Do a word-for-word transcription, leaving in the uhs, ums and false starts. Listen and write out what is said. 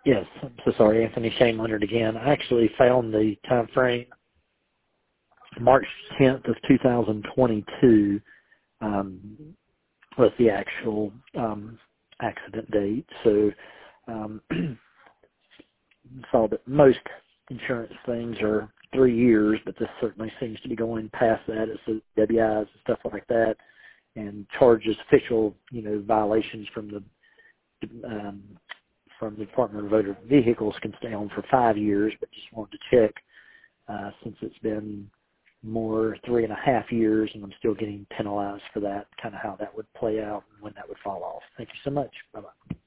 Yes, I'm so sorry, Anthony Shane Leonard again. I actually found the time frame March tenth of two thousand twenty-two um, was the actual um, accident date. So um, saw that most insurance things are three years, but this certainly seems to be going past that. It's the W Is and stuff like that, and charges official, you know, violations from the um, from the Department of Motor Vehicles can stay on for five years. But just wanted to check uh, since it's been more three and a half years, and I'm still getting penalized for that. Kind of how that would play out and when that would fall off. Thank you so much. Bye bye.